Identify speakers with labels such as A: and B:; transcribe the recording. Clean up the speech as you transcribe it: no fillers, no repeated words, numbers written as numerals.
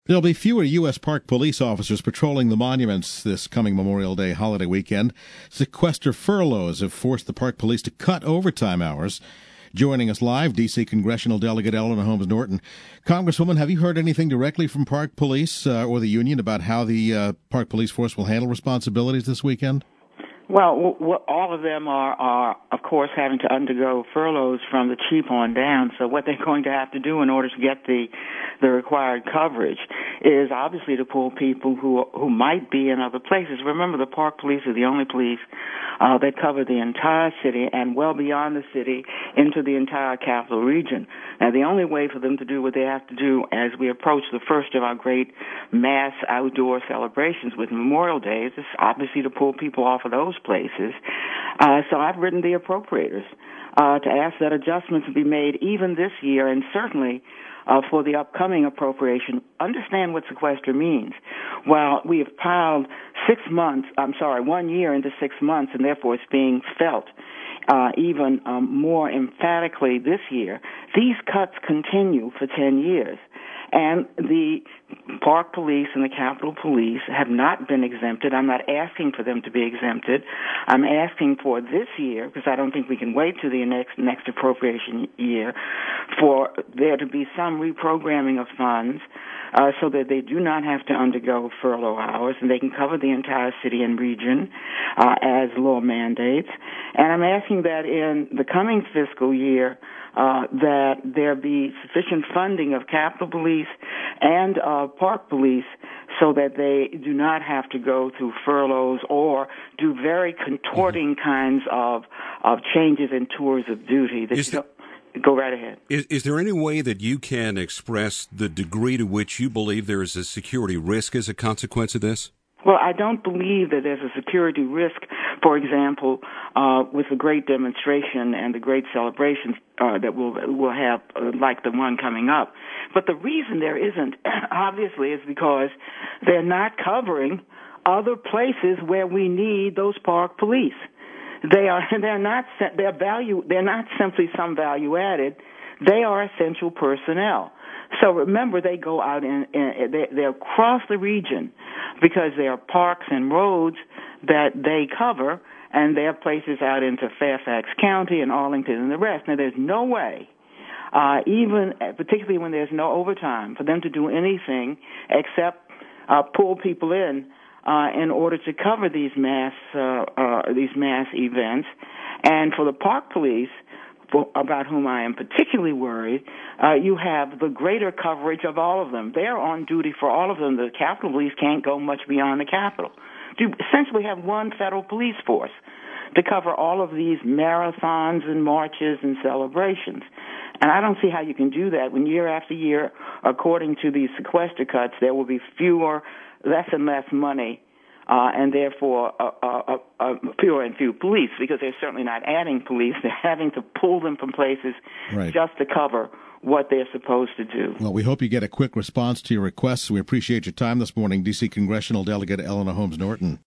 A: There'll be fewer U.S. Park police officers patrolling the monuments this coming Memorial Day holiday weekend. Sequester furloughs have forced the park police to cut overtime hours. Joining us live, D.C. Congressional Delegate Eleanor Holmes Norton. Congresswoman, have you heard anything directly from Park Police or the union about how the Park Police Force will handle responsibilities this weekend?
B: Well, all of them are, of course, having to undergo furloughs from the chief on down. So what they're going to have to do in order to get the required coverage is obviously to pull people who might be in other places. Remember, the park police are the only police that cover the entire city and well beyond the city into the entire capital region. Now, the only way for them to do what they have to do as we approach the first of our great mass outdoor celebrations with Memorial Day is obviously to pull people off of those places. So I've written the appropriators to ask that adjustments be made even this year and certainly for the upcoming appropriation. Understand what sequester means. Well, we have piled 1 year into 6 months, and therefore it's being felt even more emphatically this year. These cuts continue for 10 years. And the Park Police and the Capitol Police have not been exempted. I'm not asking for them to be exempted. I'm asking for this year, because I don't think we can wait to the next appropriation year, for there to be some reprogramming of funds so that they do not have to undergo furlough hours and they can cover the entire city and region as law mandates. And I'm asking that in the coming fiscal year that there be sufficient funding of Capitol Police and Park Police so that they do not have to go through furloughs or do very contorting kinds of changes in tours of duty. Go right ahead.
C: Is there any way that you can express the degree to which you believe there is a security risk as a consequence of this?
B: Well, I don't believe that there's a security risk, for example, with the great demonstration and the great celebrations that we'll have, like the one coming up. But the reason there isn't, obviously, is because they're not covering other places where we need those park police. They're not simply some value added. They are essential personnel. So remember, they go out and they across the region because there are parks and roads that they cover, and there are places out into Fairfax County and Arlington and the rest. Now, there's no way, even particularly when there's no overtime, for them to do anything except pull people in order to cover these mass events. And for the park police, about whom I am particularly worried, you have the greater coverage of all of them. They're on duty for all of them. The Capitol Police can't go much beyond the Capitol. You essentially have one federal police force to cover all of these marathons and marches and celebrations. And I don't see how you can do that when year after year, according to these sequester cuts, there will be less and less money and therefore fewer and fewer police, because they're certainly not adding police. They're having to pull them from places just to cover what they're supposed to do.
A: Well, we hope you get a quick response to your requests. We appreciate your time this morning, D.C. Congressional Delegate Eleanor Holmes Norton.